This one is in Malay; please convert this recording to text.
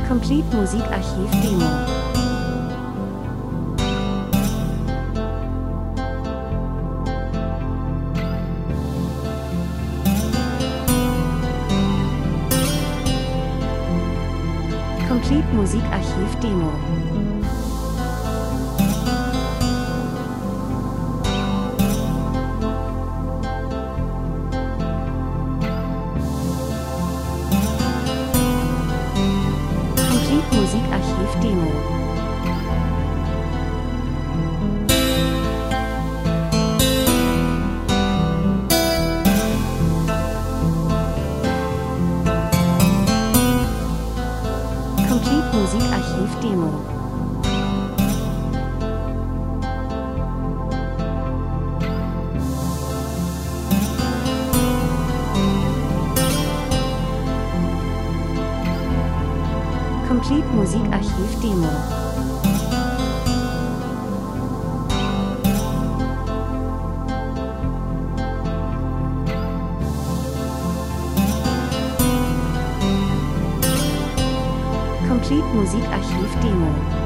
Complete Musikarchiv Demo. Complete Musikarchiv Demo. Complete Musikarchiv Demo. Complete Musikarchiv Demo. Complete Musikarchiv Demo. Complete Musikarchiv Demo.